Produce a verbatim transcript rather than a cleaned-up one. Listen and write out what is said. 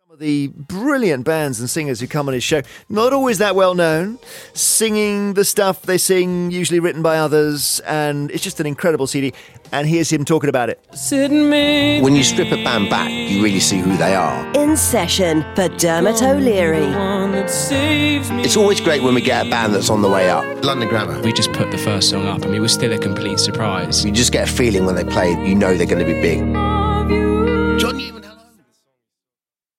The brilliant bands and singers who come on his show, not always that well known, singing the stuff they sing, usually written by others, and it's just an incredible C D. And here's him talking about it. When you strip a band back, you really see who they are. In Session for Dermot O'Leary. It's always great when we get a band that's on the way up. London Grammar. We just put the first song up and it was still a complete surprise. You just get a feeling when they play, you know they're going to be big. John Newman.